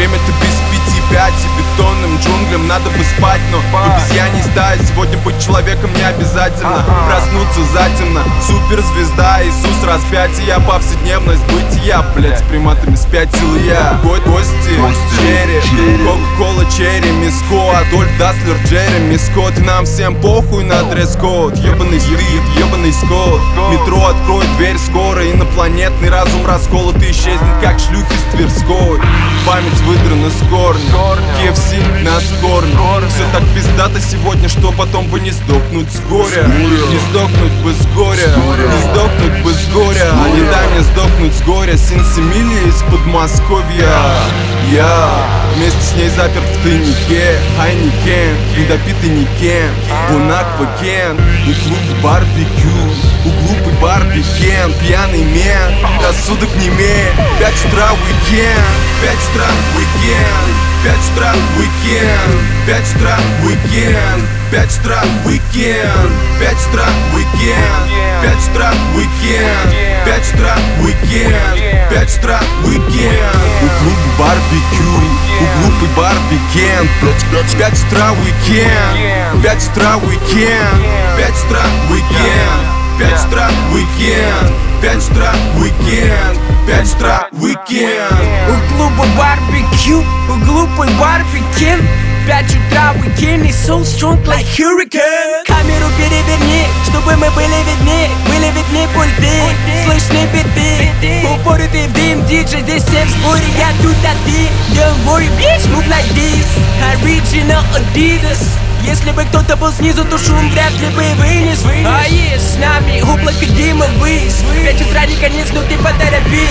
Время-то без 5:05, и бетонным джунглям надо бы спать. Но в обезьяньей стае сегодня быть человеком не обязательно. Проснуться затемно, суперзвезда, Иисус распятие, повседневность бытия. Блять, с приматами спятил я. Гости, черри, кока-кола, черри, миско, Адольф Даслер, Джереми Скотт. Нам всем похуй на дресс-код. Ебаный стыд, ебаный скот. Метро откроет дверь скоро, инопланетный разум расколот и исчезнет, как шлюхи с Тверской. Память выдрана с корня, KFC на скорне. Все так пиздато сегодня, что потом бы не сдохнуть с горя. Не сдохнуть бы с горя, не сдохнуть бы с горя. А не дай мне сдохнуть с горя. Синсемилия из Подмосковья. Я вместе с ней заперт в тайнике. Хайникен, недопитый никем. Бонаква Кен, у клуба барбекю. У глупый барбекен, пьяный мен, рассудок не имеет. 5 утра уикенд, 5 утра уикенд, 5 утра уикенд, 5 утра уикенд, 5 утра уикенд, 5 утра уикенд, 5 утра уикенд, 5 утра уикенд, 5 утра уикенд. У клуба барбекю, у глупый барбекен, 5 утра уикенд, 5 утра уикенд, 5 утра уикенд. 5 утра уикенд, 5 утра уикенд, 5 утра уикенд. У клуба барбекю, у глупый барбекен, 5 утра уикенд и so strong like hurricane. Камеру переверни, чтобы мы были видны пульты, слышны биты. Упоротый в дым, диджей, здесь все в сборе, я тут, а ты. Don't worry, bitch, move like this. Original Adidas. Если бы кто-то был снизу, то шум вряд ли бы вынес. А есть с нами облако дыма ввысь. 5 утра не конец, но ты поторопись,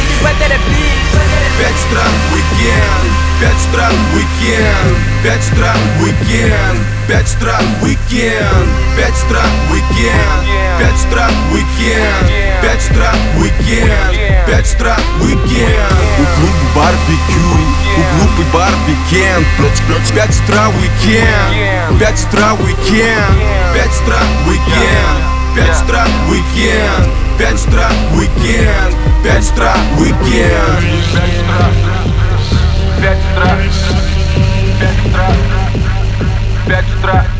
5 утра уикенд, 5 утра уикенд, 5 утра уикенд, 5 утра уикенд, 5 утра уикенд, 5 утра уикенд, 5 утра уикенд, 5 утра уикенд. У клуба барбекю, у глупый барбекен, 5 утра уикенд, 5 утра уикенд, 5 утра уикенд, 5 утра уикенд, 5 утра уикенд, 5 утра уикенд. 5 утра, 5 утра, 5 утра, 5 утра.